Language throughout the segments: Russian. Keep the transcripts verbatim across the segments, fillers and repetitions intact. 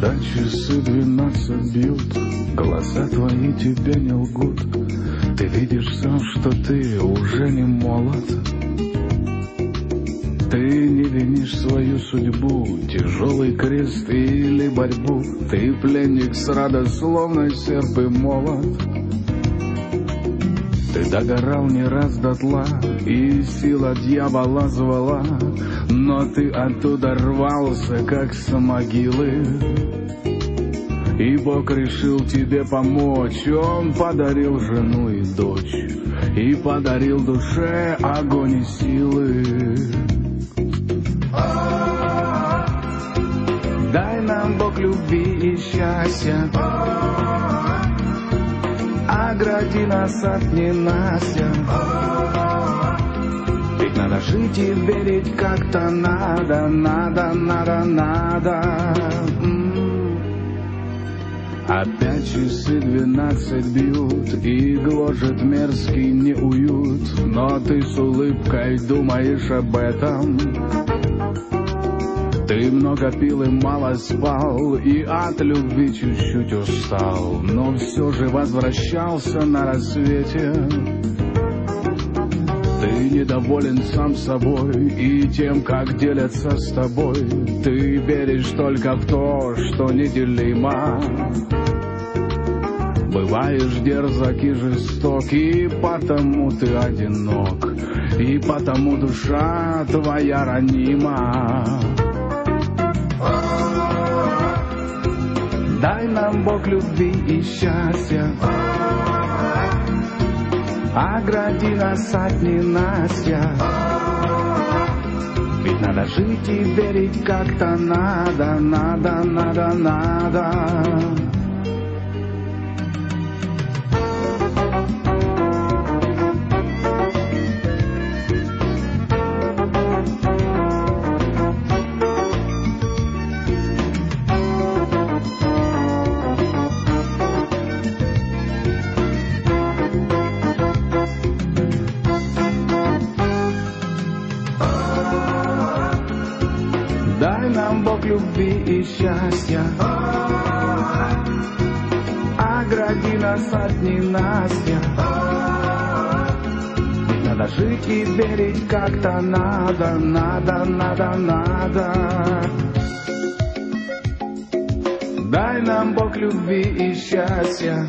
Когда часы двенадцать бьют, глаза твои тебе не лгут. Ты видишь сам, что ты уже не молод. Ты не винишь свою судьбу, тяжелый крест или борьбу. Ты пленник с родословной, серп и молот. Ты догорал не раз дотла, и сила дьявола звала, но ты оттуда рвался, как с могилы. И Бог решил тебе помочь, Он подарил жену и дочь, и подарил душе огонь и силы. Дай нам, Бог, любви и счастья, огради нас от ненастья. Ведь надо жить и верить как-то надо, надо, надо, надо. М-м. Опять часы двенадцать бьют, и гложет мерзкий неуют, но ты с улыбкой думаешь об этом. Ты много пил и мало спал, и от любви чуть-чуть устал, но все же возвращался на рассвете. Ты недоволен сам собой и тем, как делятся с тобой. Ты веришь только в то, что неделимо. Бываешь дерзок и жесток, и потому ты одинок, и потому душа твоя ранима. Дай нам, Бог, любви и счастья, огради нас от ненастья. Ведь надо жить и верить как-то надо, надо, надо, надо. Дай нам, Бог, любви и счастья, огради нас от ненастья. Ведь надо жить и верить как-то надо, надо, надо, надо. Дай нам, Бог, любви и счастья,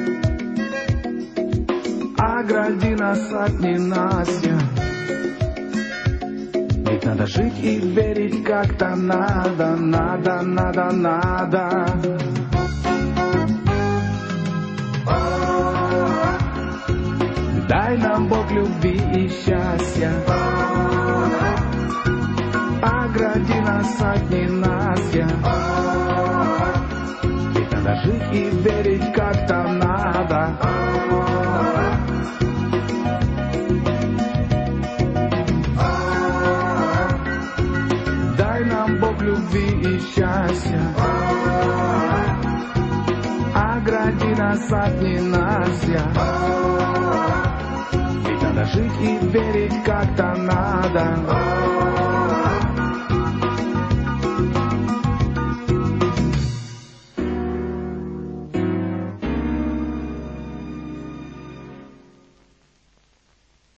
огради нас от ненастья. Ведь надо жить и верить как-то надо, надо, надо, надо. Дай нам, Бог, любви и счастья, огради нас от ненастья. Ведь надо жить и верить как-то надо. Дай нам, Бог, любви и счастья, огради нас от ненастья. Ведь надо жить и верить как-то надо.